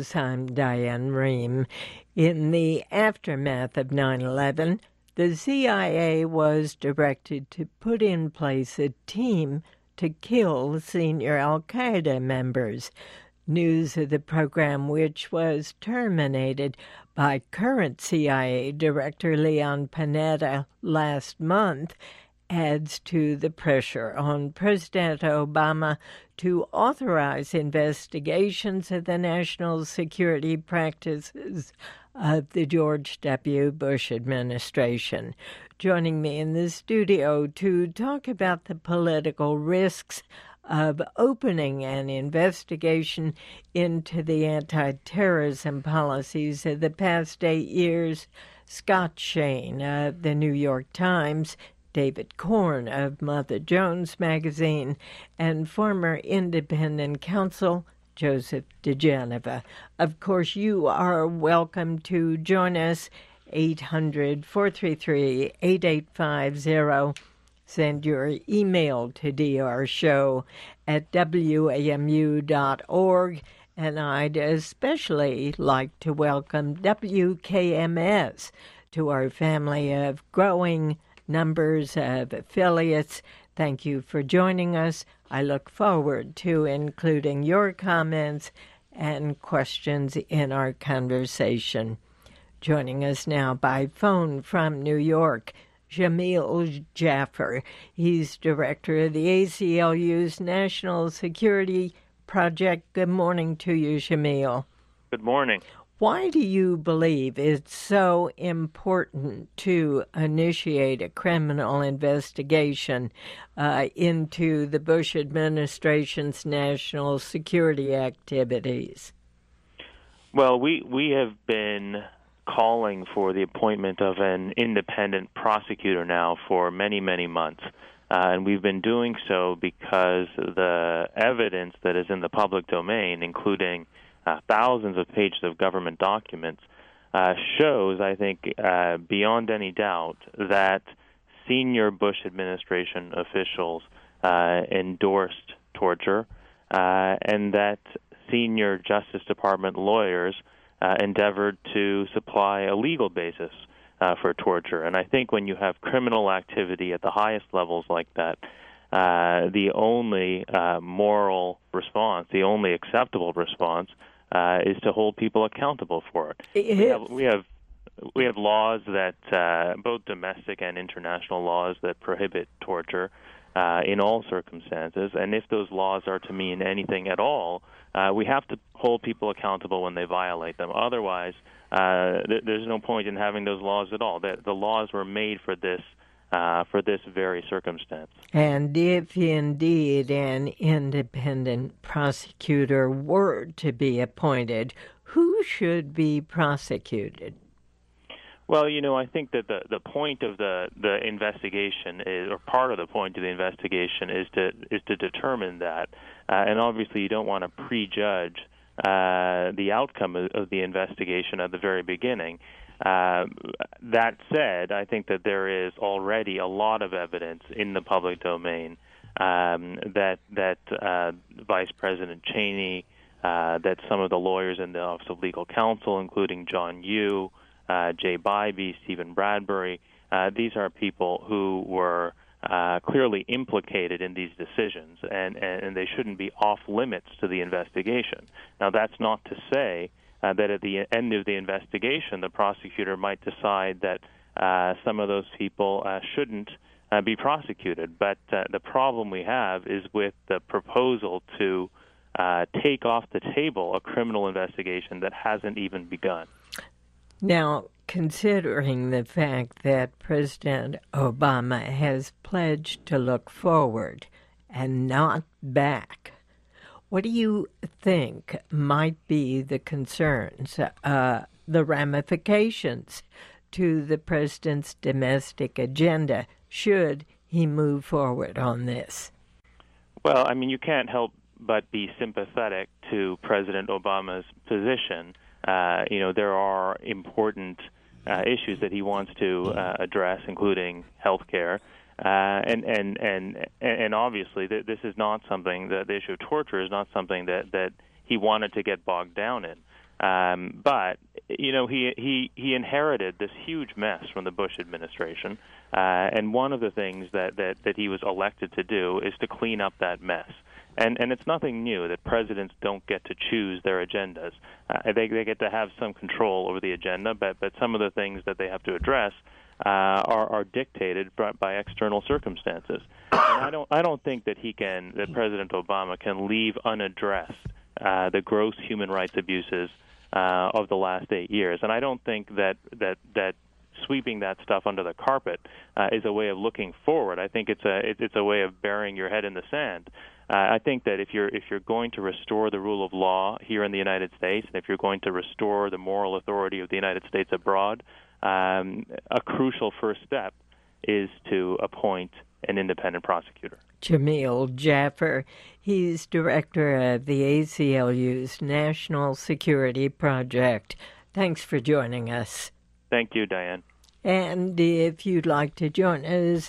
News. I'm Diane Rehm. In the aftermath of 9/11, the CIA was directed to put in place a team to kill senior al-Qaeda members. News of the program, which was terminated by current CIA Director Leon Panetta last month, adds to the pressure on President Obama to authorize investigations of the national security practices of the George W. Bush administration. Joining me in the studio to talk about the political risks of opening an investigation into the anti-terrorism policies of the past 8 years, Scott Shane of the New York Times, David Korn of Mother Jones magazine, and former independent counsel Joseph diGenova. Of course, you are welcome to join us, 800-433-8850. Send your email to drshow@wamu.org, and I'd especially like to welcome WKMS to our family of growing numbers of affiliates. Thank you for joining us. I look forward to including your comments and questions in our conversation. Joining us now by phone from New York, Jamil Jaffer. He's director of the ACLU's National Security Project. Good morning to you, Jamil. Good morning. Why do you believe it's so important to initiate a criminal investigation into the Bush administration's national security activities? Well, we have been calling for the appointment of an independent prosecutor now for many, many months. And we've been doing so because the evidence that is in the public domain, including thousands of pages of government documents, shows, I think, beyond any doubt, that senior Bush administration officials endorsed torture and that senior Justice Department lawyers endeavored to supply a legal basis for torture. And I think when you have criminal activity at the highest levels like that, the only moral response, the only acceptable response, is to hold people accountable for it. We have laws that both domestic and international laws that prohibit torture in all circumstances, and if those laws are to mean anything at all, we have to hold people accountable when they violate them. Otherwise, there's no point in having those laws at all. The laws were made for this very circumstance. And if indeed an independent prosecutor were to be appointed, who should be prosecuted? Well, I think that the point of the investigation is, or part of the point of the investigation is to determine that, and obviously you don't want to prejudge the outcome of the investigation at the very beginning. That said, I think that there is already a lot of evidence in the public domain that Vice President Cheney, that some of the lawyers in the Office of Legal Counsel, including John Yoo, Jay Bybee, Stephen Bradbury, these are people who were clearly implicated in these decisions, and they shouldn't be off limits to the investigation. Now, that's not to say that at the end of the investigation, the prosecutor might decide that some of those people shouldn't be prosecuted. But the problem we have is with the proposal to take off the table a criminal investigation that hasn't even begun. Now, considering the fact that President Obama has pledged to look forward and not back, what do you think might be the concerns, the ramifications to the president's domestic agenda should he move forward on this? Well, I mean, you can't help but be sympathetic to President Obama's position. There are important issues that he wants to address, including health care. And obviously, this is not something, the issue of torture is not something that he wanted to get bogged down in. But he inherited this huge mess from the Bush administration, and one of the things that he was elected to do is to clean up that mess. And it's nothing new that presidents don't get to choose their agendas. They get to have some control over the agenda, but some of the things that they have to address are dictated by external circumstances. And I don't think that President Obama can leave unaddressed the gross human rights abuses of the last 8 years. And I don't think that sweeping that stuff under the carpet is a way of looking forward. I think it's a way of burying your head in the sand. I think that if you're going to restore the rule of law here in the United States, and if you're going to restore the moral authority of the United States abroad, a crucial first step is to appoint an independent prosecutor. Jamil Jaffer, he's director of the ACLU's National Security Project. Thanks for joining us. Thank you, Diane. And if you'd like to join us,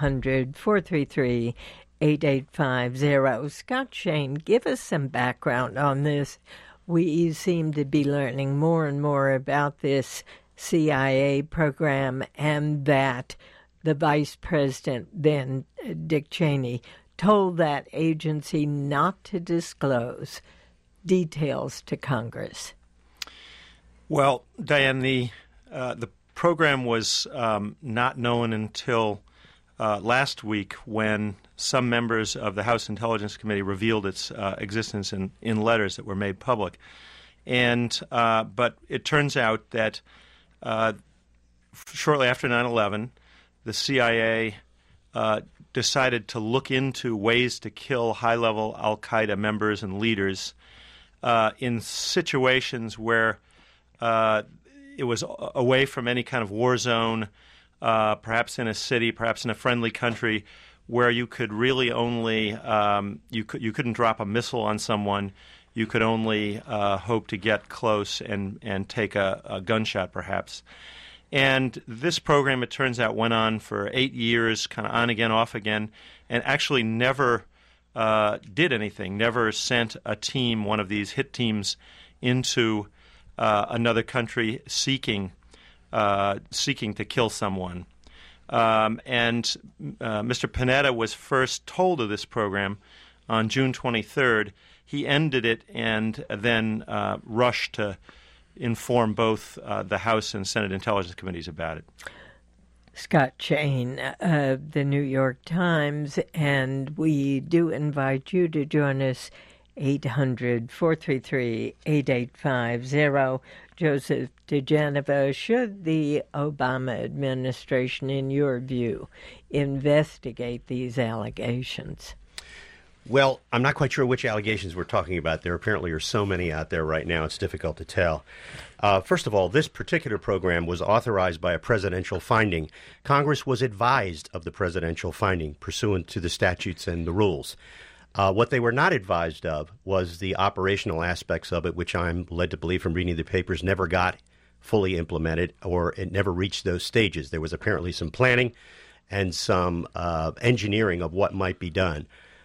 800-433-8850. Scott Shane, give us some background on this. We seem to be learning more and more about this CIA program, and that the vice president, then Dick Cheney, told that agency not to disclose details to Congress. Well, Diane, the program was not known until last week, when some members of the House Intelligence Committee revealed its existence in letters that were made public. But it turns out that shortly after 9/11, the CIA decided to look into ways to kill high-level al-Qaeda members and leaders in situations where it was away from any kind of war zone, perhaps in a city, perhaps in a friendly country, where you could really only you couldn't drop a missile on someone. You could only hope to get close and take a gunshot, perhaps. And this program, it turns out, went on for 8 years, kind of on again, off again, and actually never did anything, never sent a team, one of these hit teams, into another country seeking to kill someone. And Mr. Panetta was first told of this program on June 23rd. He ended it and then rushed to inform both the House and Senate Intelligence Committees about it. Scott Shane of the New York Times, and we do invite you to join us, 800-433-8850. Joseph DeGeneva, should the Obama administration, in your view, investigate these allegations? Well, I'm not quite sure which allegations we're talking about. There apparently are so many out there right now, it's difficult to tell. First of all, this particular program was authorized by a presidential finding. Congress was advised of the presidential finding pursuant to the statutes and the rules. What they were not advised of was the operational aspects of it, which I'm led to believe from reading the papers never got fully implemented, or it never reached those stages. There was apparently some planning and some engineering of what might be done.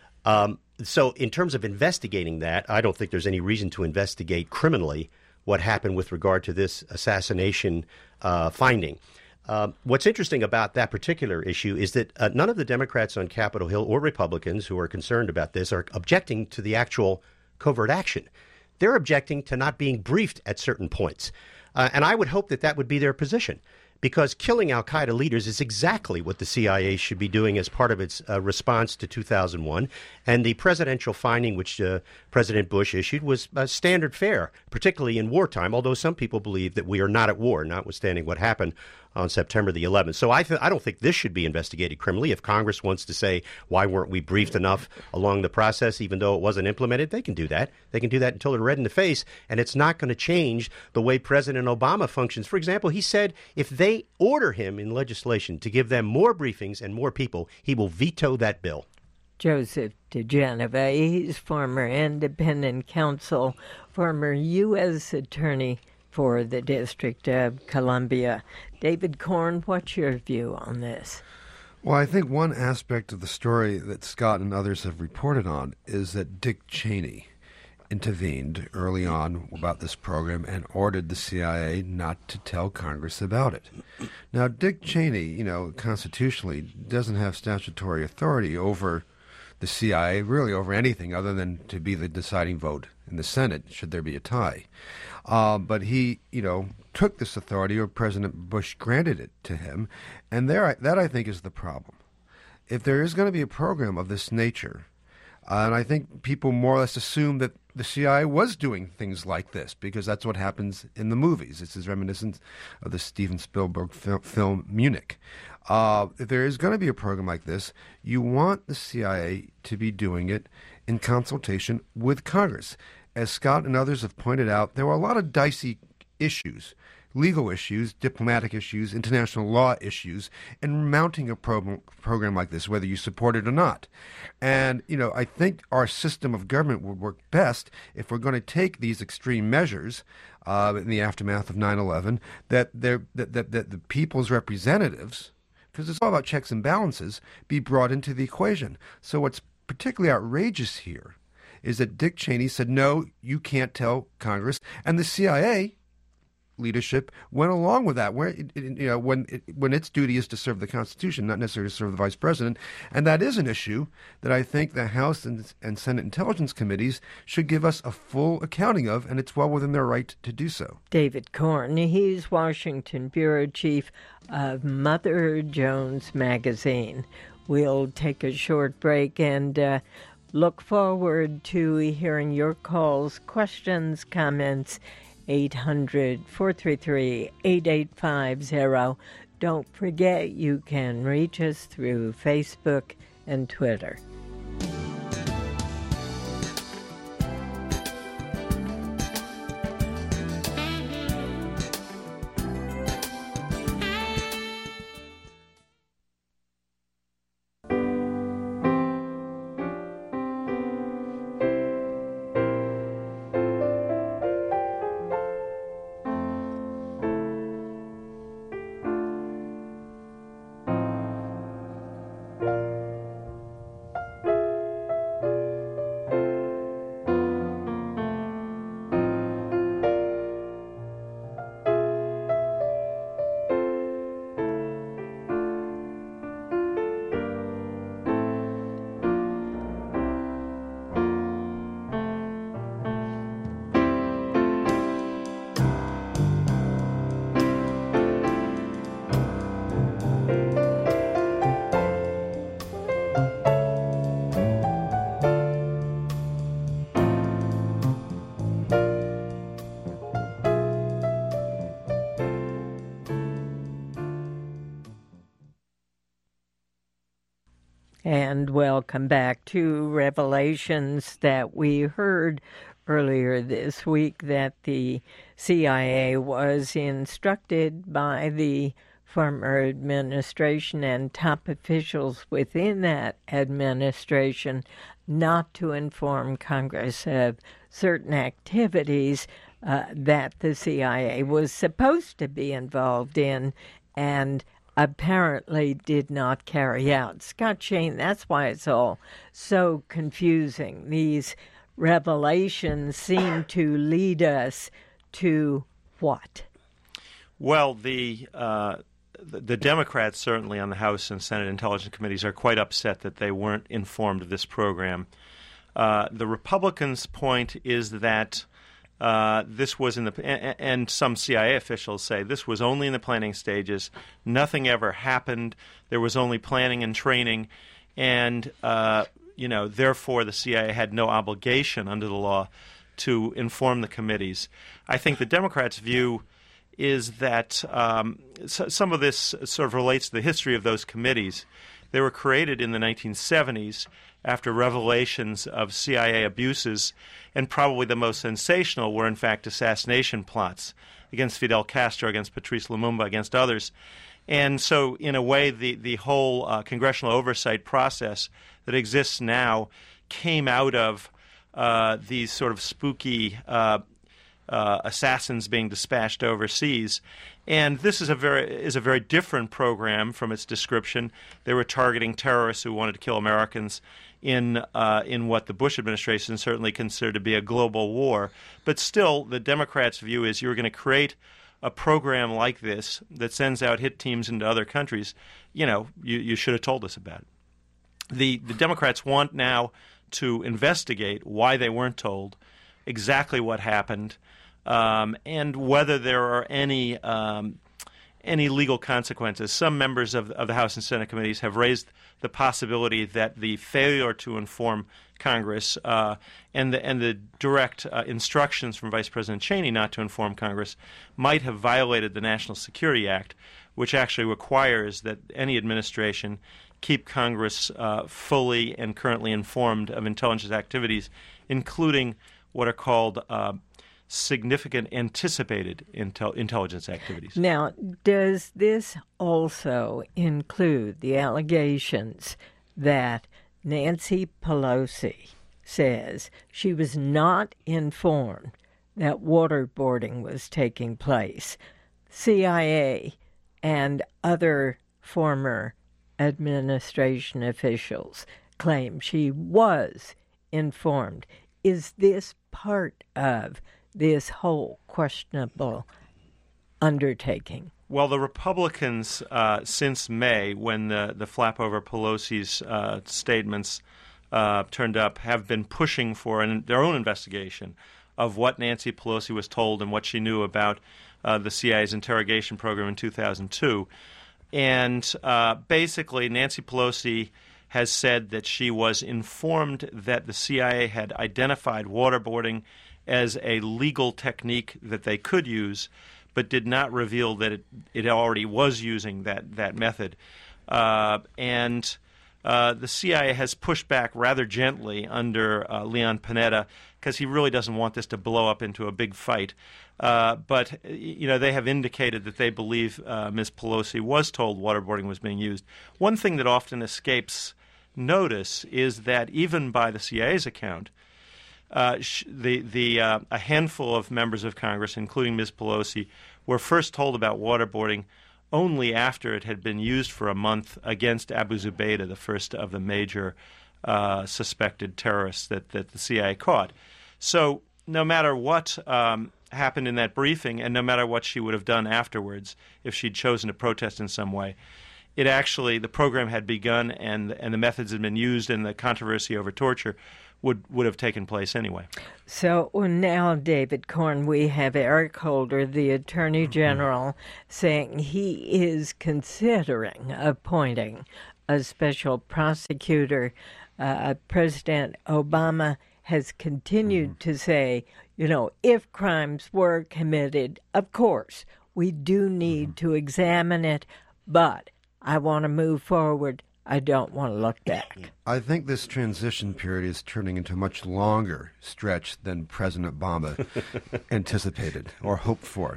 So in terms of investigating that, I don't think there's any reason to investigate criminally what happened with regard to this assassination finding. What's interesting about that particular issue is that none of the Democrats on Capitol Hill or Republicans who are concerned about this are objecting to the actual covert action. They're objecting to not being briefed at certain points. And I would hope that that would be their position, because killing al-Qaeda leaders is exactly what the CIA should be doing as part of its response to 2001. And the presidential finding which President Bush issued was standard fare, particularly in wartime, although some people believe that we are not at war, notwithstanding what happened on September the 11th. So I don't think this should be investigated criminally. If Congress wants to say, why weren't we briefed enough along the process, even though it wasn't implemented, they can do that. They can do that until they're red in the face, and it's not going to change the way President Obama functions. For example, he said if they order him in legislation to give them more briefings and more people, he will veto that bill. Joseph DeGeneva, he's former independent counsel, former U.S. attorney for the District of Columbia. David Korn, what's your view on this? Well, I think one aspect of the story that Scott and others have reported on is that Dick Cheney intervened early on about this program and ordered the CIA not to tell Congress about it. Now, Dick Cheney, constitutionally doesn't have statutory authority over the CIA, really over anything other than to be the deciding vote in the Senate should there be a tie. But he, took this authority, or President Bush granted it to him, and that I think is the problem. If there is going to be a program of this nature, and I think people more or less assume that the CIA was doing things like this because that's what happens in the movies. This is reminiscent of the Steven Spielberg film Munich. If there is going to be a program like this, you want the CIA to be doing it in consultation with Congress. As Scott and others have pointed out, there were a lot of dicey issues, legal issues, diplomatic issues, international law issues, in mounting a program like this, whether you support it or not. And, I think our system of government would work best if we're going to take these extreme measures in the aftermath of 9/11, that the people's representatives, because it's all about checks and balances, be brought into the equation. So what's particularly outrageous here is that Dick Cheney said, no, you can't tell Congress, and the CIA leadership went along with that, when its duty is to serve the Constitution, not necessarily to serve the Vice President. And that is an issue that I think the House and Senate Intelligence Committees should give us a full accounting of, and it's well within their right to do so. David Corn, he's Washington Bureau Chief of Mother Jones Magazine. We'll take a short break and look forward to hearing your calls, questions, comments, 800-433-8850. Don't forget, you can reach us through Facebook and Twitter. And welcome back to Revelations that we heard earlier this week that the CIA was instructed by the former administration and top officials within that administration not to inform Congress of certain activities that the CIA was supposed to be involved in and apparently did not carry out. Scott Shane, that's why it's all so confusing. These revelations seem to lead us to what? Well, the Democrats, certainly on the House and Senate Intelligence Committees, are quite upset that they weren't informed of this program. The Republicans' point is that this was in the, and some CIA officials say this was only in the planning stages. Nothing ever happened. There was only planning and training, and therefore the CIA had no obligation under the law to inform the committees. I think the Democrats' view is that some of this sort of relates to the history of those committees. They were created in the 1970s after revelations of CIA abuses, and probably the most sensational were, in fact, assassination plots against Fidel Castro, against Patrice Lumumba, against others. And so, in a way, the whole congressional oversight process that exists now came out of these sort of spooky assassins being dispatched overseas. And this is a very different program from its description. They were targeting terrorists who wanted to kill Americans in what the Bush administration certainly considered to be a global war. But still, the Democrats' view is you're going to create a program like this that sends out hit teams into other countries. You should have told us about it. The Democrats want now to investigate why they weren't told, exactly what happened, and whether there are any legal consequences. Some members of the House and Senate committees have raised the possibility that the failure to inform Congress and the direct instructions from Vice President Cheney not to inform Congress might have violated the National Security Act, which actually requires that any administration keep Congress fully and currently informed of intelligence activities, including what are called significant anticipated intelligence activities. Now, does this also include the allegations that Nancy Pelosi says she was not informed that waterboarding was taking place? CIA and other former administration officials claim she was informed. Is this part of this whole questionable undertaking? Well, the Republicans, since May, when the flap over Pelosi's statements turned up, have been pushing for their own investigation of what Nancy Pelosi was told and what she knew about the CIA's interrogation program in 2002. And basically, Nancy Pelosi has said that she was informed that the CIA had identified waterboarding as a legal technique that they could use, but did not reveal that it already was using that method. And the CIA has pushed back rather gently under Leon Panetta because he really doesn't want this to blow up into a big fight. But they have indicated that they believe Ms. Pelosi was told waterboarding was being used. One thing that often escapes notice is that even by the CIA's account, a handful of members of Congress, including Ms. Pelosi, were first told about waterboarding only after it had been used for a month against Abu Zubaydah, the first of the major suspected terrorists that the CIA caught. So no matter what happened in that briefing, and no matter what she would have done afterwards, if she'd chosen to protest in some way, the program had begun, and the methods had been used, and the controversy over torture would have taken place anyway. So now, David Corn, we have Eric Holder, the Attorney General, saying he is considering appointing a special prosecutor. President Obama has continued to say, if crimes were committed, of course, we do need to examine it, but I want to move forward. I don't want to look back. I think this transition period is turning into a much longer stretch than President Obama anticipated or hoped for.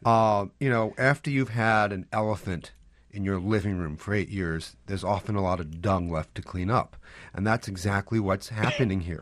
After you've had an elephant in your living room for 8 years, there's often a lot of dung left to clean up. And that's exactly what's happening here.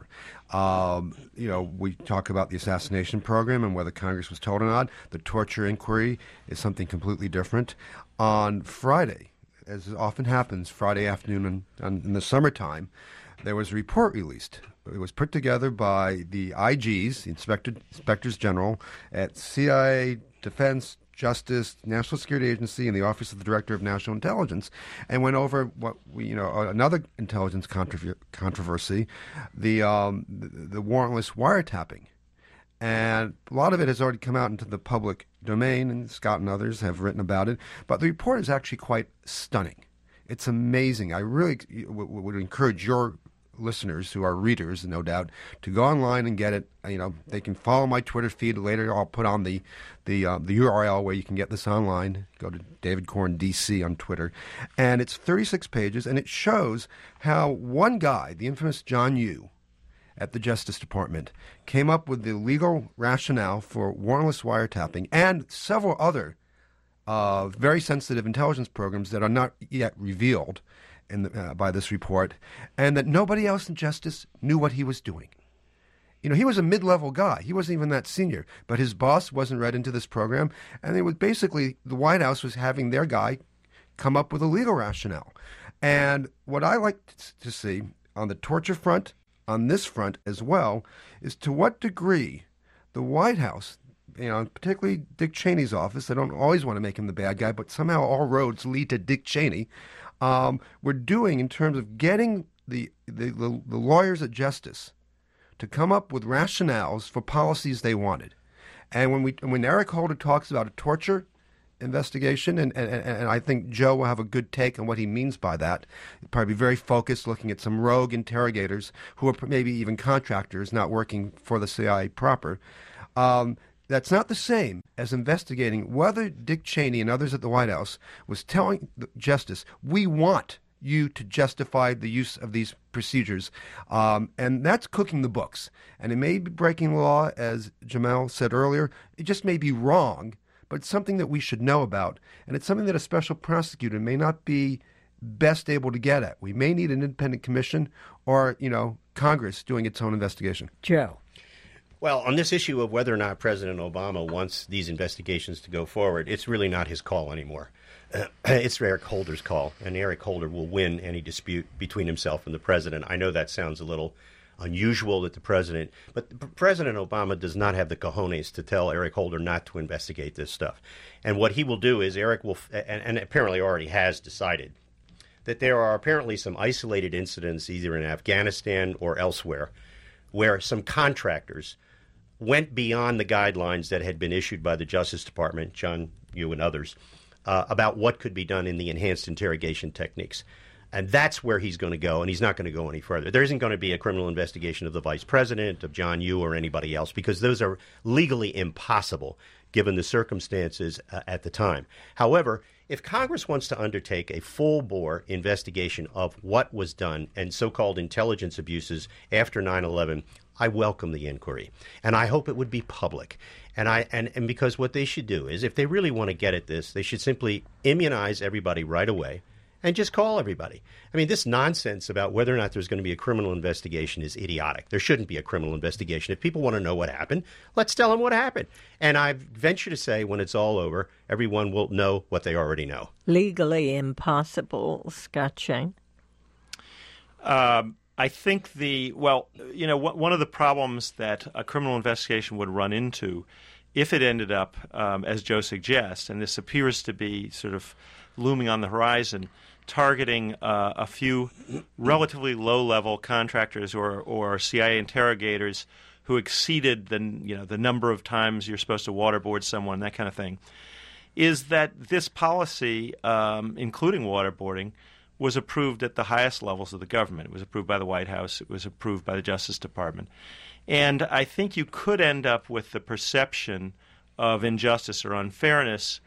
We talk about the assassination program and whether Congress was told or not. The torture inquiry is something completely different. On Friday, as often happens, Friday afternoon in the summertime, there was a report released. It was put together by the IGs, the Inspectors General at CIA, Defense, Justice, National Security Agency, and the Office of the Director of National Intelligence, and went over another intelligence controversy, the warrantless wiretapping. And a lot of it has already come out into the public domain, and Scott and others have written about it. But the report is actually quite stunning. It's amazing. I really would encourage your listeners, who are readers, no doubt, to go online and get it. They can follow my Twitter feed later. I'll put on the URL where you can get this online. Go to David Corn DC on Twitter. And it's 36 pages, and it shows how one guy, the infamous John Yoo, at the Justice Department, came up with the legal rationale for warrantless wiretapping and several other very sensitive intelligence programs that are not yet revealed by this report, and that nobody else in Justice knew what he was doing. He was a mid-level guy. He wasn't even that senior. But his boss wasn't read into this program, and it was basically the White House was having their guy come up with a legal rationale. And what I like to see on the torture front, on this front as well, is to what degree the White House, particularly Dick Cheney's office, I don't always want to make him the bad guy, but somehow all roads lead to Dick Cheney, were doing in terms of getting the lawyers at Justice to come up with rationales for policies they wanted. And when Eric Holder talks about a torture investigation, and I think Joe will have a good take on what he means by that. He'll probably be very focused, looking at some rogue interrogators who are maybe even contractors not working for the CIA proper. That's not the same as investigating whether Dick Cheney and others at the White House was telling Justice, we want you to justify the use of these procedures. And that's cooking the books. And it may be breaking the law, as Jamal said earlier. It just may be wrong, but it's something that we should know about. And it's something that a special prosecutor may not be best able to get at. We may need an independent commission or, Congress doing its own investigation. Joe. Well, on this issue of whether or not President Obama wants these investigations to go forward, it's really not his call anymore. It's Eric Holder's call, and Eric Holder will win any dispute between himself and the president. I know that sounds a little unusual that but President Obama does not have the cojones to tell Eric Holder not to investigate this stuff. And what he will do is Eric will, and apparently already has decided, that there are apparently some isolated incidents either in Afghanistan or elsewhere where some contractors went beyond the guidelines that had been issued by the Justice Department, John Yoo and others, about what could be done in the enhanced interrogation techniques. And that's where he's going to go, and he's not going to go any further. There isn't going to be a criminal investigation of the vice president, of John Yoo, or anybody else, because those are legally impossible given the circumstances at the time. However, if Congress wants to undertake a full-bore investigation of what was done and so-called intelligence abuses after 9/11, I welcome the inquiry, and I hope it would be public. And because what they should do is, if they really want to get at this, they should simply immunize everybody right away and just call everybody. I mean, this nonsense about whether or not there's going to be a criminal investigation is idiotic. There shouldn't be a criminal investigation. If people want to know what happened, let's tell them what happened. And I venture to say, when it's all over, everyone will know what they already know. Legally impossible, Scott Shane? I think one of the problems that a criminal investigation would run into, if it ended up, as Joe suggests, and this appears to be sort of looming on the horizon, targeting a few relatively low-level contractors or CIA interrogators who exceeded the number of times you're supposed to waterboard someone, that kind of thing, is that this policy, including waterboarding, was approved at the highest levels of the government. It was approved by the White House. It was approved by the Justice Department. And I think you could end up with the perception of injustice or unfairness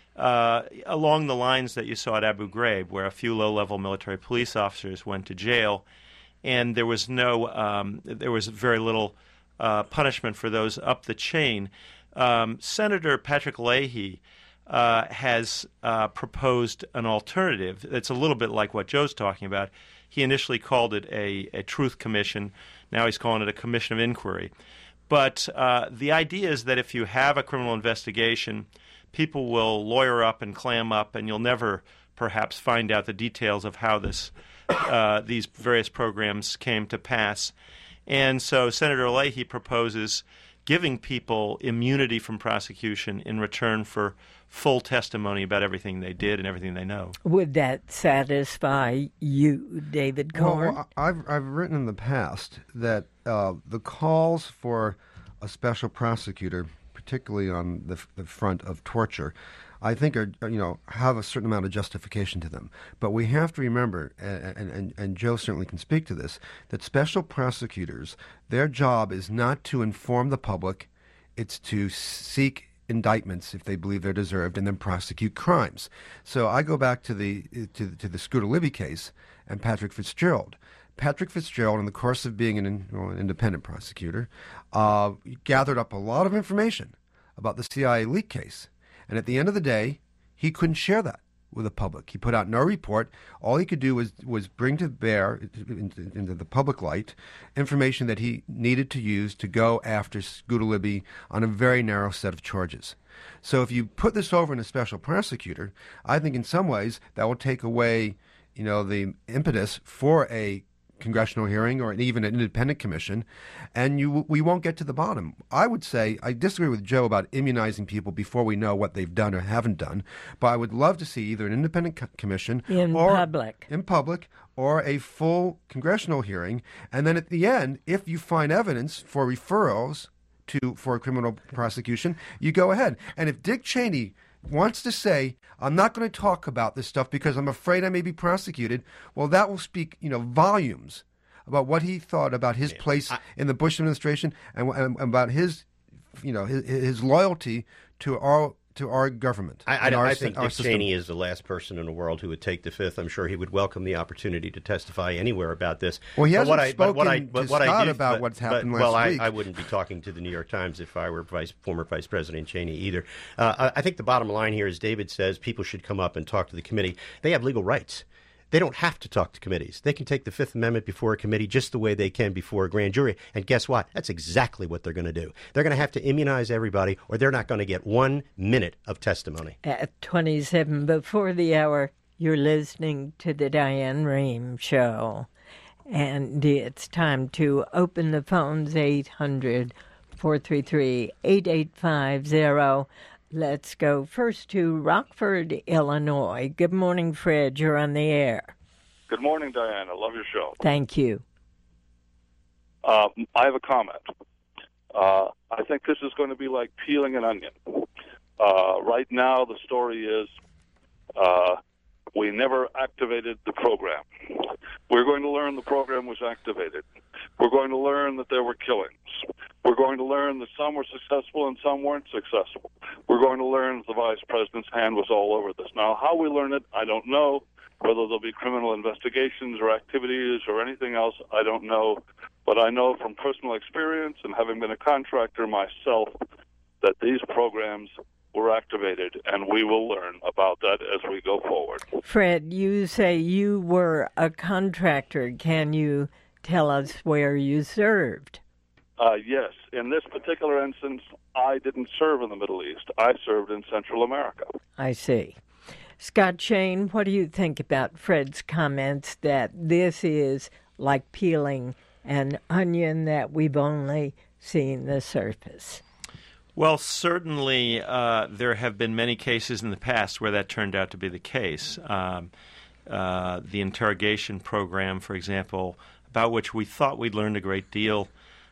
along the lines that you saw at Abu Ghraib, where a few low-level military police officers went to jail, and there was very little punishment for those up the chain. Senator Patrick Leahy has proposed an alternative. It's a little bit like what Joe's talking about. He initially called it a truth commission. Now he's calling it a commission of inquiry. But the idea is that if you have a criminal investigation, people will lawyer up and clam up, and you'll never perhaps find out the details of how these various programs came to pass. And so Senator Leahy proposes giving people immunity from prosecution in return for full testimony about everything they did and everything they know. Would that satisfy you, David Corn? Well, I've written in the past that the calls for a special prosecutor, particularly on the front of torture, I think are have a certain amount of justification to them. But we have to remember, and Joe certainly can speak to this, that special prosecutors, their job is not to inform the public, it's to seek indictments if they believe they're deserved and then prosecute crimes. So I go back to the Scooter Libby case and Patrick Fitzgerald. Patrick Fitzgerald, in the course of being an independent prosecutor, gathered up a lot of information about the CIA leak case. And at the end of the day, he couldn't share that with the public. He put out no report. All he could do was bring to bear into the public light information that he needed to use to go after Scooter Libby on a very narrow set of charges. So if you put this over in a special prosecutor, I think in some ways that will take away, the impetus for a congressional hearing or even an independent commission, and we won't get to the bottom. I would say I disagree with Joe about immunizing people before we know what they've done or haven't done, but I would love to see either an independent commission in public or a full congressional hearing, and then at the end, if you find evidence for referrals for a criminal prosecution, you go ahead. And if Dick Cheney wants to say, I'm not going to talk about this stuff because I'm afraid I may be prosecuted, well, that will speak, volumes about what he thought about his place in the Bush administration and about his loyalty to our government. I think Dick Cheney is the last person in the world who would take the Fifth. I'm sure he would welcome the opportunity to testify anywhere about this. Well, he hasn't spoken to Scott about what's happened last week. I wouldn't be talking to the New York Times if I were former Vice President Cheney either. I think the bottom line here is David says people should come up and talk to the committee. They have legal rights. They don't have to talk to committees. They can take the Fifth Amendment before a committee just the way they can before a grand jury. And guess what? That's exactly what they're going to do. They're going to have to immunize everybody, or they're not going to get 1 minute of testimony. At 27 before the hour, you're listening to the Diane Rehm Show. And it's time to open the phones, 800-433-8850. Let's go first to Rockford, Illinois. Good morning, Fred. You're on the air. Good morning, Diane. I love your show. Thank you. I have a comment. I think this is going to be like peeling an onion. Right now, the story is we never activated the program. We're going to learn the program was activated. We're going to learn that there were killings. We're going to learn that some were successful and some weren't successful. We're going to learn that the vice president's hand was all over this. Now, how we learn it, I don't know. Whether there'll be criminal investigations or activities or anything else, I don't know. But I know from personal experience and having been a contractor myself that these programs were activated, and we will learn about that as we go forward. Fred, you say you were a contractor. Can you tell us where you served? Yes. In this particular instance, I didn't serve in the Middle East. I served in Central America. I see. Scott Shane, what do you think about Fred's comments that this is like peeling an onion that we've only seen the surface? Well, certainly there have been many cases in the past where that turned out to be the case. The interrogation program, for example, about which we thought we'd learned a great deal.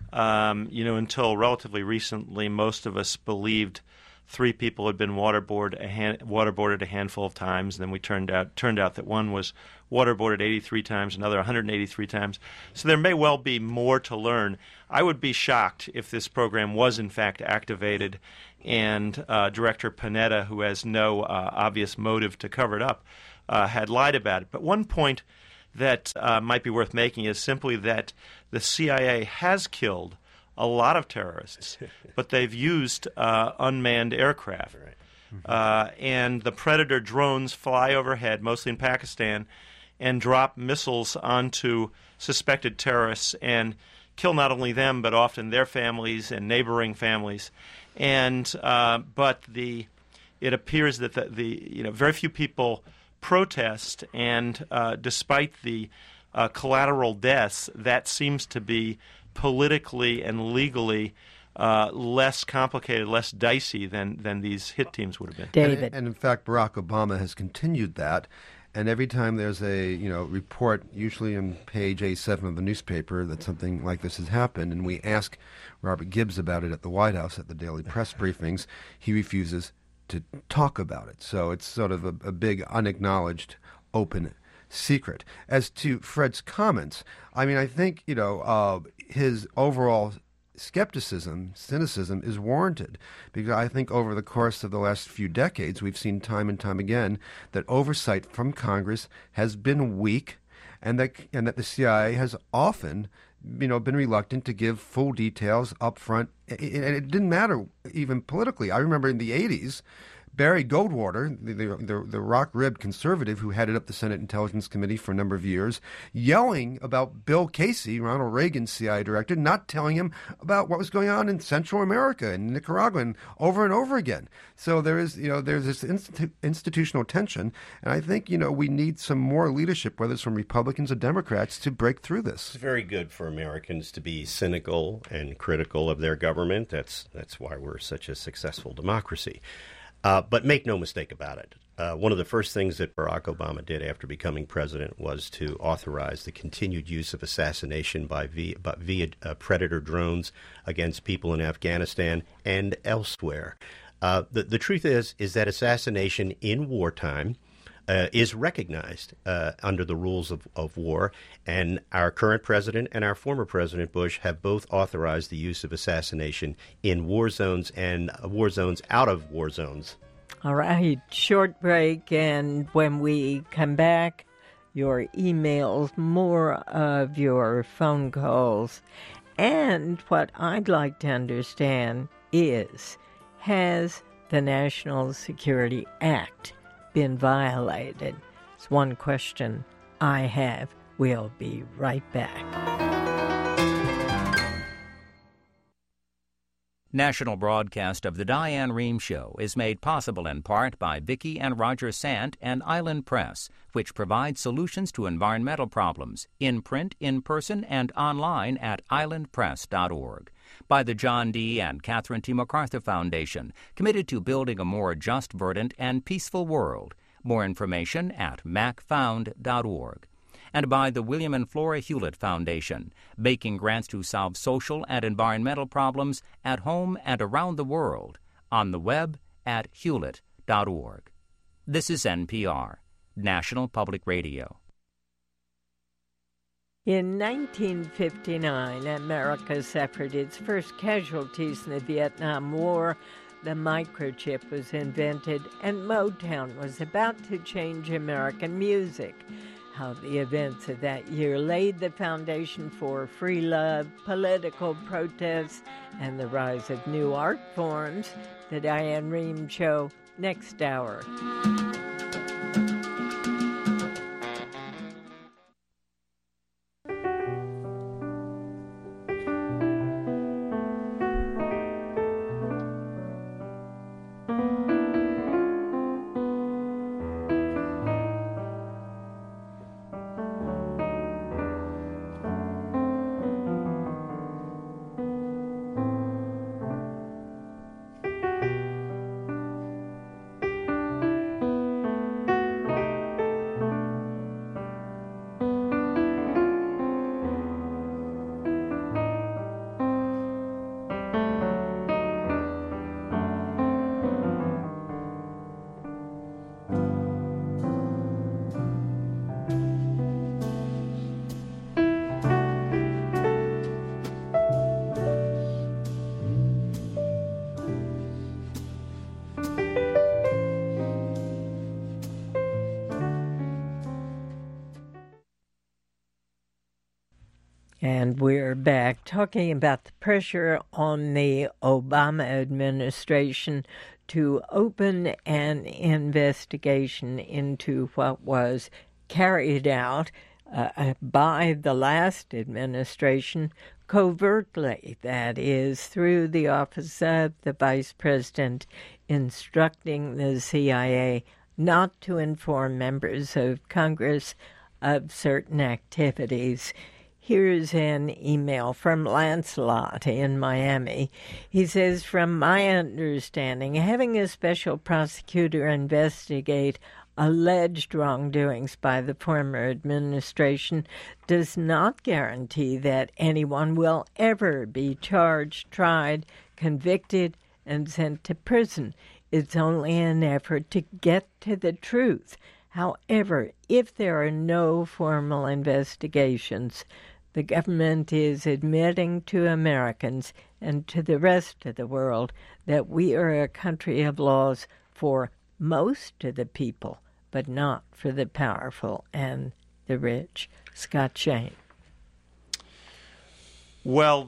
Until relatively recently, most of us believed 3 people had been waterboarded a handful of times. Then we turned out that one was waterboarded 83 times, another 183 times. So there may well be more to learn. I would be shocked if this program was in fact activated and Director Panetta, who has no obvious motive to cover it up, had lied about it. But one point that might be worth making is simply that the CIA has killed a lot of terrorists, but they've used unmanned aircraft. Right. And the Predator drones fly overhead, mostly in Pakistan, and drop missiles onto suspected terrorists and kill not only them, but often their families and neighboring families. And but it appears that very few people protest, and despite the collateral deaths, that seems to be politically and legally less complicated, less dicey than these hit teams would have been. David. And in fact, Barack Obama has continued that. And every time there's a report, usually on page A7 of the newspaper, that something like this has happened, and we ask Robert Gibbs about it at the White House at the daily press briefings, he refuses to talk about it. So it's sort of a big unacknowledged open secret. As to Fred's comments, I mean, I think his overall skepticism, cynicism is warranted, because I think over the course of the last few decades we've seen time and time again that oversight from Congress has been weak, and that the CIA has often been reluctant to give full details up front. And it didn't matter even politically. I remember in the 80s, Barry Goldwater, the rock-ribbed conservative who headed up the Senate Intelligence Committee for a number of years, yelling about Bill Casey, Ronald Reagan's CIA director, not telling him about what was going on in Central America and Nicaragua and over again. So there's this institutional tension, and I think, we need some more leadership, whether it's from Republicans or Democrats, to break through this. It's very good for Americans to be cynical and critical of their government. That's why we're such a successful democracy. But make no mistake about it. One of the first things that Barack Obama did after becoming president was to authorize the continued use of assassination via Predator drones against people in Afghanistan and elsewhere. The truth is that assassination in wartime is recognized under the rules of war, and our current president and our former President Bush have both authorized the use of assassination in war zones and war zones out of war zones. All right, short break, and when we come back, your emails, more of your phone calls, and what I'd like to understand is, has the National Security Act been violated? It's one question I have. We'll be right back. National broadcast of the Diane Rehm Show is made possible in part by Vicki and Roger Sant and Island Press, which provides solutions to environmental problems in print, in person, and online at islandpress.org. By the John D. and Catherine T. MacArthur Foundation, committed to building a more just, verdant, and peaceful world. More information at macfound.org. And by the William and Flora Hewlett Foundation, making grants to solve social and environmental problems at home and around the world, on the web at hewlett.org. This is NPR, National Public Radio. In 1959, America suffered its first casualties in the Vietnam War. The microchip was invented, and Motown was about to change American music. How the events of that year laid the foundation for free love, political protests, and the rise of new art forms. The Diane Rehm Show, next hour. And we're back talking about the pressure on the Obama administration to open an investigation into what was carried out by the last administration covertly, that is, through the office of the vice president instructing the CIA not to inform members of Congress of certain activities. Here's an email from Lancelot in Miami. He says, from my understanding, having a special prosecutor investigate alleged wrongdoings by the former administration does not guarantee that anyone will ever be charged, tried, convicted, and sent to prison. It's only an effort to get to the truth. However, if there are no formal investigations, the government is admitting to Americans and to the rest of the world that we are a country of laws for most of the people, but not for the powerful and the rich. Scott Shane. Well,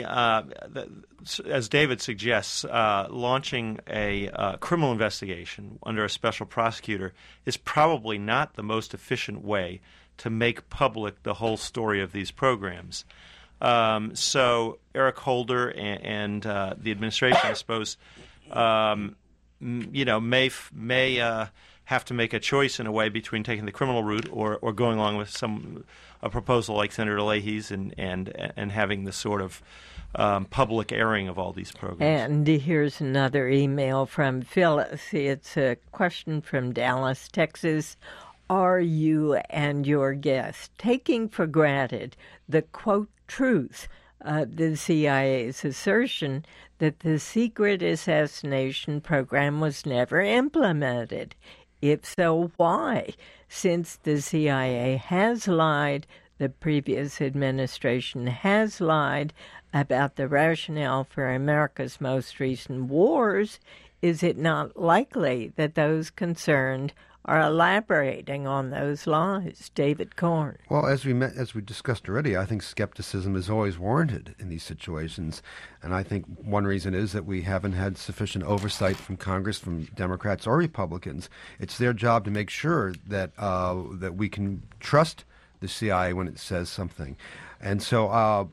as David suggests, launching a criminal investigation under a special prosecutor is probably not the most efficient way to make public the whole story of these programs. So Eric Holder and the administration, I suppose, may have to make a choice in a way between taking the criminal route or going along with a proposal like Senator Leahy's and having the sort of public airing of all these programs. And here's another email from Phyllis. It's a question from Dallas, Texas. Are you and your guest taking for granted the, quote, truth of the CIA's assertion that the secret assassination program was never implemented? If so, why? Since the CIA has lied, the previous administration has lied about the rationale for America's most recent wars, is it not likely that those concerned are elaborating on those lies? David Korn. Well, as we discussed already, I think skepticism is always warranted in these situations, and I think one reason is that we haven't had sufficient oversight from Congress, from Democrats or Republicans. It's their job to make sure that that we can trust the CIA when it says something, and so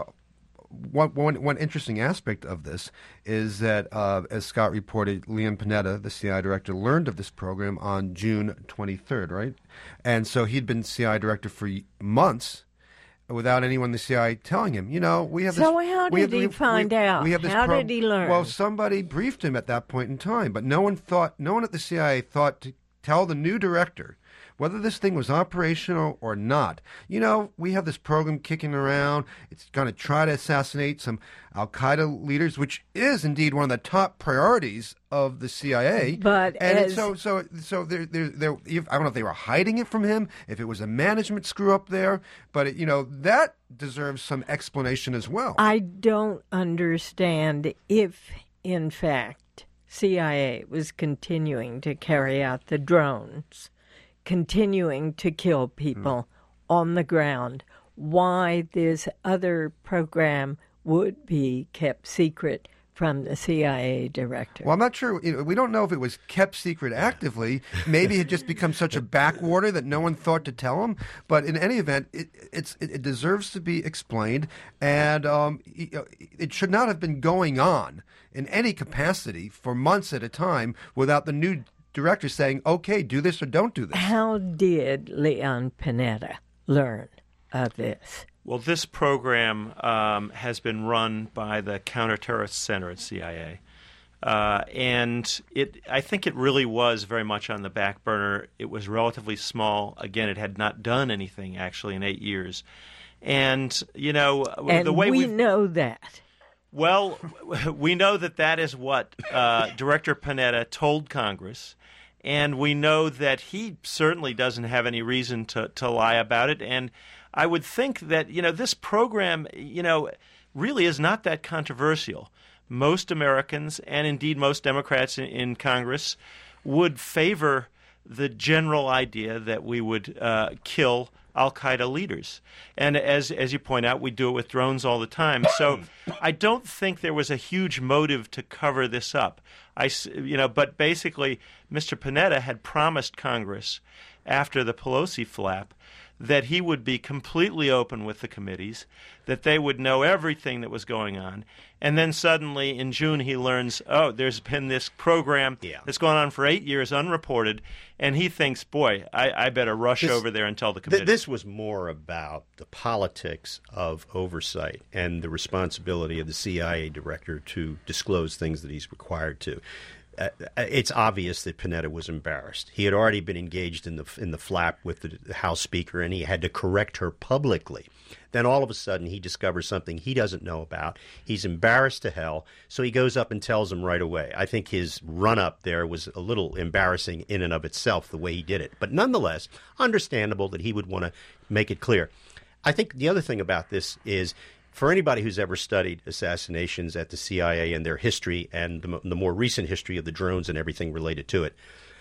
One interesting aspect of this is that, as Scott reported, Leon Panetta, the CIA director, learned of this program on June 23rd, right? And so he'd been CIA director for months without anyone in the CIA telling him, we have this... So how did he find out? How did he learn? Well, somebody briefed him at that point in time, but no one at the CIA thought to tell the new director whether this thing was operational or not. We have this program kicking around. It's going to try to assassinate some al-Qaeda leaders, which is indeed one of the top priorities of the CIA. But I don't know if they were hiding it from him, if it was a management screw up there, but that deserves some explanation as well. I don't understand if, in fact, CIA was continuing to carry out the drones, continuing to kill people on the ground, why this other program would be kept secret from the CIA director. Well, I'm not sure. We don't know if it was kept secret actively. Maybe it had just become such a backwater that no one thought to tell him. But in any event, it deserves to be explained, and it should not have been going on in any capacity for months at a time without the new director saying, okay, do this or don't do this. How did Leon Panetta learn of this? Well, this program has been run by the Counterterrorist Center at CIA. And I think it really was very much on the back burner. It was relatively small. Again, it had not done anything, actually, in 8 years. And, the way we know that. Well, we know that is what Director Panetta told Congress. And we know that he certainly doesn't have any reason to lie about it. And I would think that, this program, really is not that controversial. Most Americans, and indeed most Democrats in Congress, would favor the general idea that we would kill al-Qaeda leaders. And as you point out, we do it with drones all the time. So I don't think there was a huge motive to cover this up. But basically, Mr. Panetta had promised Congress after the Pelosi flap that he would be completely open with the committees, that they would know everything that was going on. And then suddenly in June he learns, there's been this program that's gone on for 8 years unreported, and he thinks, boy, I better rush over there and tell the committee. This was more about the politics of oversight and the responsibility of the CIA director to disclose things that he's required to. It's obvious that Panetta was embarrassed. He had already been engaged in the flap with the House Speaker, and he had to correct her publicly. Then all of a sudden he discovers something he doesn't know about. He's embarrassed to hell, so he goes up and tells him right away. I think his run-up there was a little embarrassing in and of itself, the way he did it. But nonetheless, understandable that he would want to make it clear. I think the other thing about this is, for anybody who's ever studied assassinations at the CIA and their history and the more recent history of the drones and everything related to it,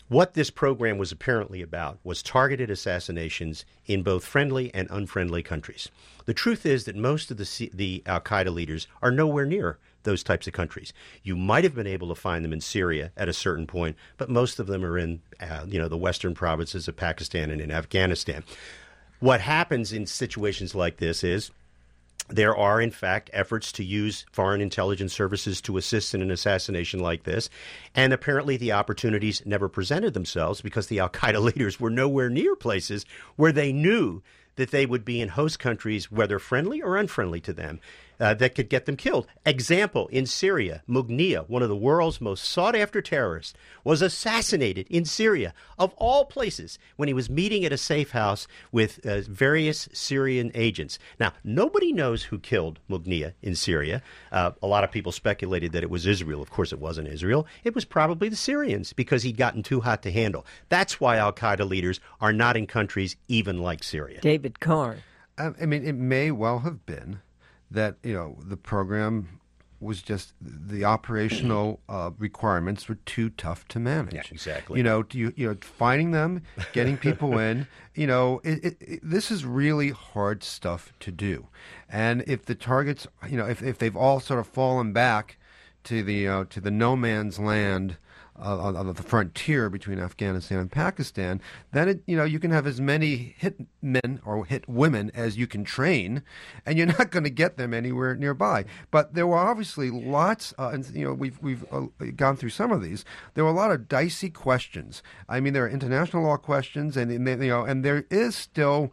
What this program was apparently about was targeted assassinations in both friendly and unfriendly countries. The truth is that most of the al-Qaeda leaders are nowhere near those types of countries. You might have been able to find them in Syria at a certain point, but most of them are in the western provinces of Pakistan and in Afghanistan. What happens in situations like this is there are, in fact, efforts to use foreign intelligence services to assist in an assassination like this. And apparently the opportunities never presented themselves because the al-Qaeda leaders were nowhere near places where they knew that they would be in host countries, whether friendly or unfriendly to them, that could get them killed. Example, in Syria, Mughniya, one of the world's most sought-after terrorists, was assassinated in Syria, of all places, when he was meeting at a safe house with various Syrian agents. Now, nobody knows who killed Mughniya in Syria. A lot of people speculated that it was Israel. Of course, it wasn't Israel. It was probably the Syrians, because he'd gotten too hot to handle. That's why al-Qaeda leaders are not in countries even like Syria. David Korn. I mean, it may well have been that, the program was just the operational requirements were too tough to manage. Yeah, exactly. Finding them, getting people in, this is really hard stuff to do. And if the targets, if they've all sort of fallen back to the no man's land on the frontier between Afghanistan and Pakistan, then you can have as many hit men or hit women as you can train, and you're not going to get them anywhere nearby. But there were obviously lots, and we've gone through some of these. There were a lot of dicey questions. I mean, there are international law questions, and there is still,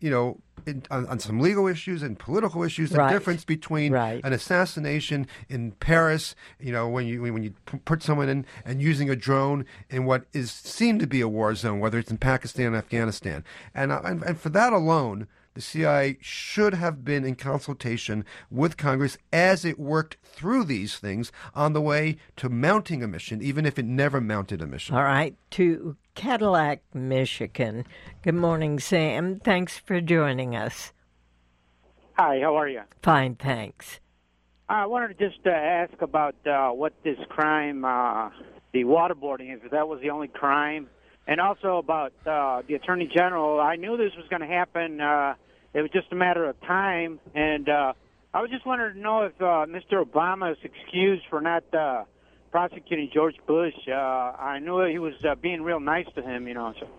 on some legal issues and political issues, the difference between an assassination in Paris, when you put someone in and using a drone in what is seemed to be a war zone, whether it's in Pakistan or Afghanistan, and for that alone, the CIA should have been in consultation with Congress as it worked through these things on the way to mounting a mission, even if it never mounted a mission. All right, to Cadillac, Michigan. Good morning, Sam. Thanks for joining us. Hi, how are you? Fine, thanks. I wanted to just ask about what this crime, the waterboarding is, if that was the only crime. And also about the Attorney General. I knew this was going to happen. It was just a matter of time. And I was just wanting to know if Mr. Obama is excused for not prosecuting George Bush. I knew he was being real nice to him,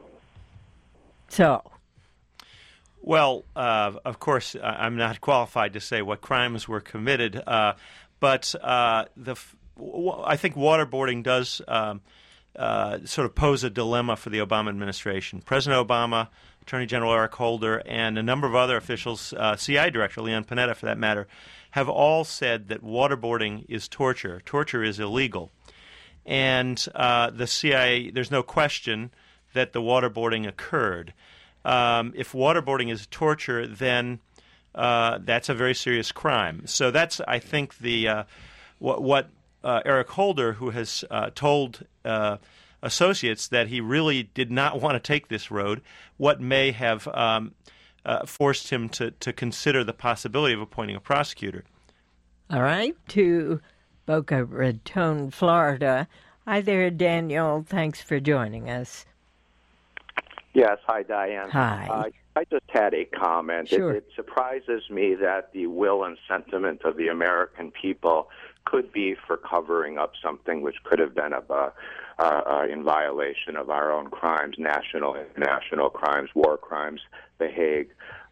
So? Well, of course, I'm not qualified to say what crimes were committed, but I think waterboarding does sort of pose a dilemma for the Obama administration. President Obama, Attorney General Eric Holder, and a number of other officials, CIA Director Leon Panetta for that matter, have all said that waterboarding is torture. Torture is illegal. And the CIA, there's no question that the waterboarding occurred. If waterboarding is torture, then that's a very serious crime. So that's, I think, the what Eric Holder, who has told associates that he really did not want to take this road, what may have forced him to consider the possibility of appointing a prosecutor. All right, to Boca Raton, Florida. Hi there, Daniel. Thanks for joining us. Yes, hi, Diane. Hi. I just had a comment. Sure. It surprises me that the will and sentiment of the American people could be for covering up something which could have been in violation of our own crimes, national, international crimes, war crimes, The Hague.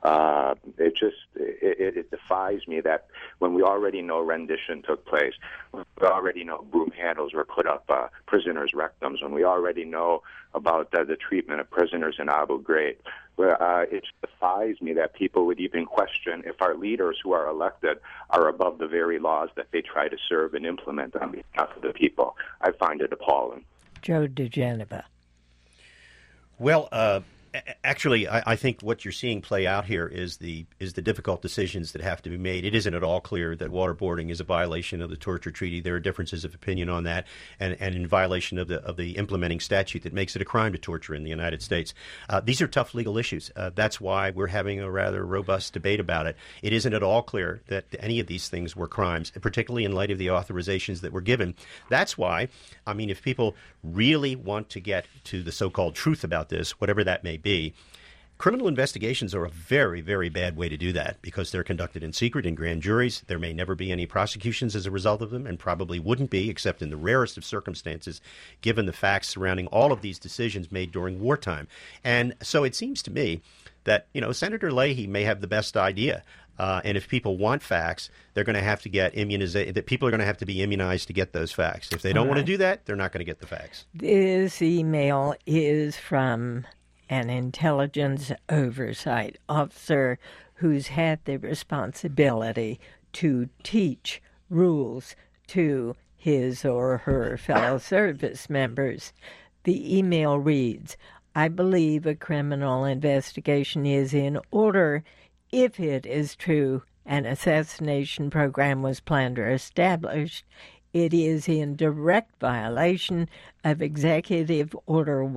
It defies me that when we already know rendition took place, we already know broom handles were put up prisoners' rectums, when we already know about the treatment of prisoners in Abu Ghraib, it defies me that people would even question if our leaders who are elected are above the very laws that they try to serve and implement on behalf of the people. I find it appalling. Joe DeGeneva. Well, Actually, I think what you're seeing play out here is the difficult decisions that have to be made. It isn't at all clear that waterboarding is a violation of the torture treaty. There are differences of opinion on that, and in violation of the implementing statute that makes it a crime to torture in the United States. These are tough legal issues. That's why we're having a rather robust debate about it. It isn't at all clear that any of these things were crimes, particularly in light of the authorizations that were given. That's why, I mean, if people really want to get to the so-called truth about this, whatever that may be, criminal investigations are a very, very bad way to do that because they're conducted in secret in grand juries. There may never be any prosecutions as a result of them, and probably wouldn't be except in the rarest of circumstances, given the facts surrounding all of these decisions made during wartime. And so it seems to me that, Senator Leahy may have the best idea. And if people want facts, they're going to have to get immunization. That people are going to have to be immunized to get those facts. If they don't want to do that, they're not going to get the facts. This email is from an intelligence oversight officer who's had the responsibility to teach rules to his or her fellow service members. The email reads, "I believe a criminal investigation is in order if it is true an assassination program was planned or established. It is in direct violation of Executive Order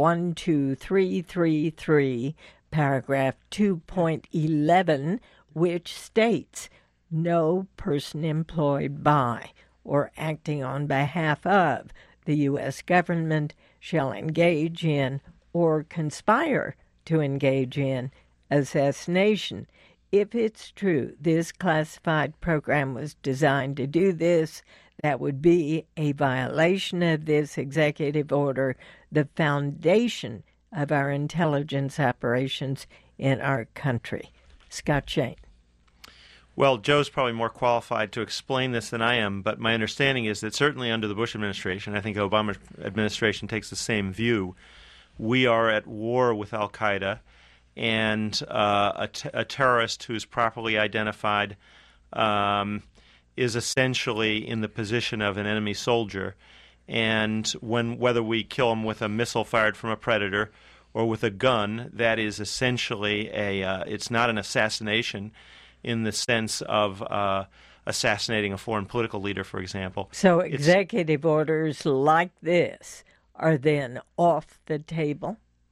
12333, paragraph 2.11, which states, no person employed by or acting on behalf of the U.S. government shall engage in or conspire to engage in assassination. If it's true this classified program was designed to do this, that would be a violation of this executive order, the foundation of our intelligence operations in our country." Scott Shane. Well, Joe's probably more qualified to explain this than I am, but my understanding is that certainly under the Bush administration, I think the Obama administration takes the same view, we are at war with al-Qaeda, and a terrorist who's properly identified is essentially in the position of an enemy soldier. And whether we kill him with a missile fired from a Predator or with a gun, that is essentially it's not an assassination in the sense of assassinating a foreign political leader, for example. So executive orders like this are then off the table?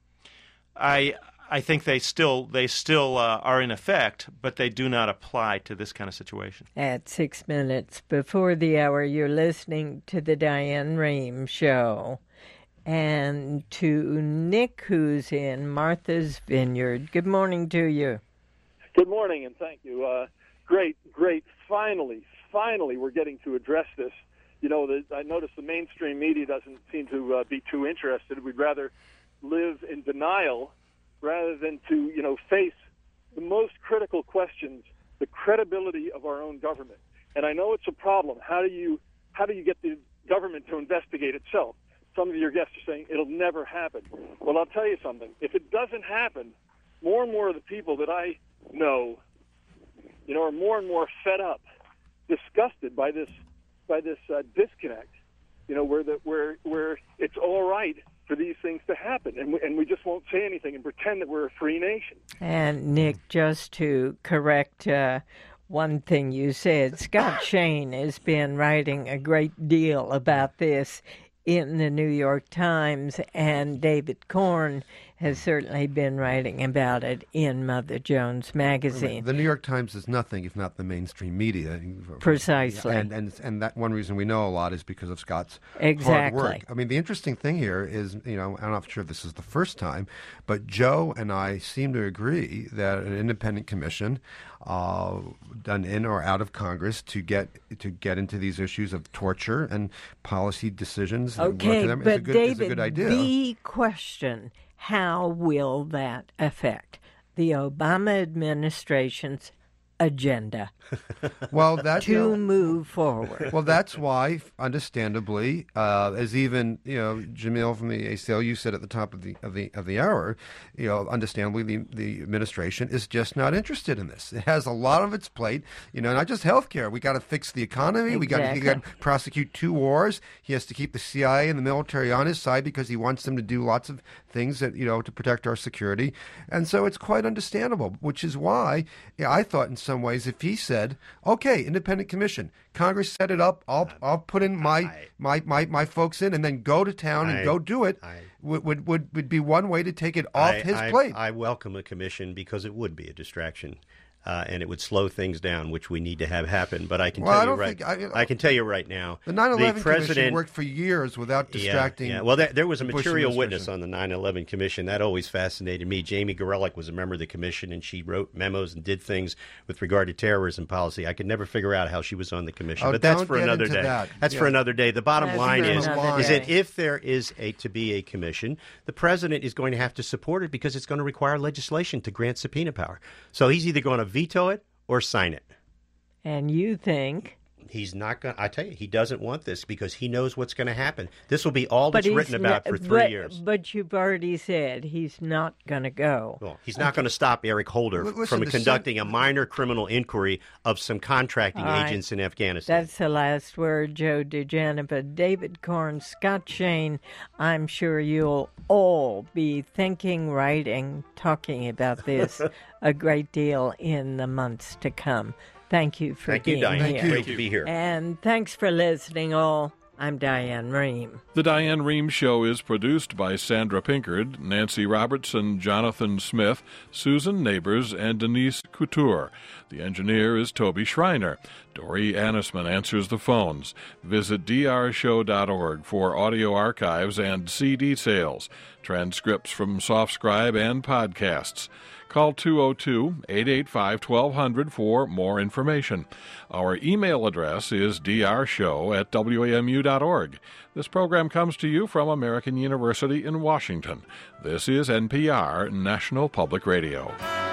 I think they still are in effect, but they do not apply to this kind of situation. At 6 minutes before the hour, you're listening to the Diane Rehm Show. And to Nick, who's in Martha's Vineyard. Good morning to you. Good morning, and thank you. Great. Finally, we're getting to address this. I notice the mainstream media doesn't seem to be too interested. We'd rather live in denial rather than to, face the most critical questions, the credibility of our own government. And I know it's a problem. How do you get the government to investigate itself? Some of your guests are saying it'll never happen. Well, I'll tell you something. If it doesn't happen, more and more of the people that I know, are more and more fed up, disgusted by this disconnect. Where it's all right for these things to happen, and we just won't say anything and pretend that we're a free nation. And Nick, just to correct one thing you said, Scott Shane has been writing a great deal about this in the New York Times, and David Korn has certainly been writing about it in Mother Jones magazine. The New York Times is nothing if not the mainstram media. Precisely. And that one reason we know a lot is because of Scott's hard work. I mean, the interesting thing here is, I'm not sure if this is the first time, but Joe and I seem to agree that an independent commission done in or out of Congress to get into these issues of torture and policy decisions okay, and work but them is a David, good idea. The question, how will that affect the Obama administration's agenda Well, that to move forward. Well, that's why, understandably, as even Jamil from the ACLU said at the top of the hour, understandably, the administration is just not interested in this. It has a lot of its plate, not just healthcare. We got to fix the economy. Exactly. We got to prosecute 2 wars. He has to keep the CIA and the military on his side because he wants them to do lots of things that to protect our security, and so it's quite understandable. Which is why I thought, in some ways, if he said, "Okay, independent commission, Congress set it up, I'll put in my folks in, and then go to town and go do it," would be one way to take it off his plate. I welcome a commission because it would be a distraction. And it would slow things down, which we need to have happen. But I can tell you right now, the 9/11 Commission worked for years without distracting. Yeah. Well, there was a material witness on the 9/11 Commission. That always fascinated me. Jamie Gorelick was a member of the commission, and she wrote memos and did things with regard to terrorism policy. I could never figure out how she was on the commission, but that's for another day. That's for another day. The bottom line is that if there is to be a commission, the president is going to have to support it because it's going to require legislation to grant subpoena power. So he's either going to veto it or sign it. And you think? He's not going to. I tell you, he doesn't want this because he knows what's going to happen. This will be all that's written about for 3 years. But you've already said he's not going to go. Well, he's not going to stop Eric Holder from conducting a minor criminal inquiry of some contracting agents in Afghanistan. That's the last word, Joe DeGeneva. David Corn, Scott Shane, I'm sure you'll all be thinking, writing, talking about this a great deal in the months to come. Thank you for being here. Thank you, Diane. Great to be here. And thanks for listening, all. I'm Diane Rehm. The Diane Rehm Show is produced by Sandra Pinkard, Nancy Robertson, Jonathan Smith, Susan Neighbors, and Denise Couture. The engineer is Toby Schreiner. Dory Annisman answers the phones. Visit drshow.org for audio archives and CD sales, transcripts from SoftScribe and podcasts. Call 202-885-1200 for more information. Our email address is drshow@wamu.org. This program comes to you from American University in Washington. This is NPR, National Public Radio.